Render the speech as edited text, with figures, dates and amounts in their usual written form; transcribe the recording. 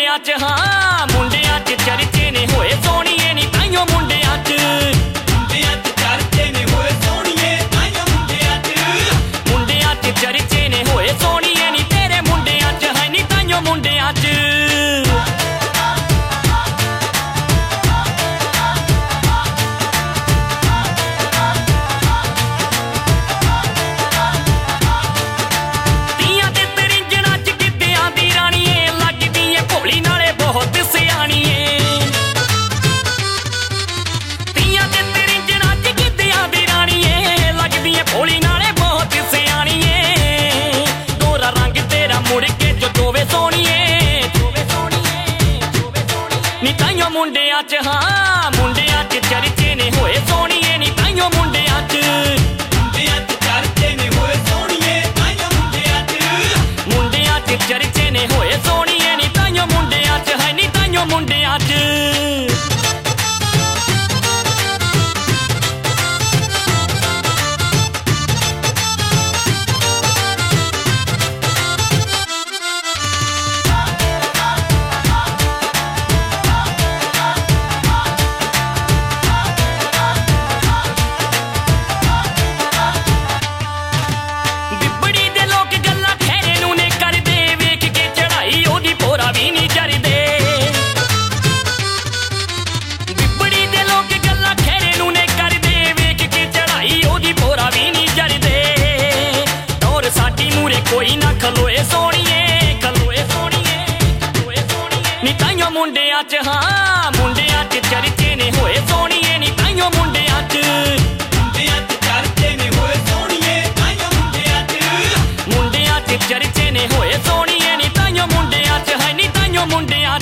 मुंडिया च हाँ मुंडिया च चर्चे ने होए सोनिए नी ताइयों मुंडिया च चर्चे ने होए सोनिए ताइयों मुंडिया च चर्चे ने होए सोनिए नी तेरे मुंडिया च है नी ताइयों मुंडिया च मुंडिया च हाँ मुंडिया च चर्चे ने होए सोनिए नी ताइयों मुंडिया च चर्चे ने होए सोनिए ताइयों मुंडिया च चर्चे ने होए सोनिए नी ताइयों मुंडिया च है नी ताइयों मुंडिया च कोई ना खलोए सोनिए नी ताइयों मुंडिया च हाँ मुंडिया च चर्चे ने होए सोनिए नी ताइयों मुंडिया च चर्चे ने होए सोनिए ताइयों मुंडिया च चर्चे ने होए सोनिए नी ताइयों मुंडिया च है नी ताइयों मुंडिया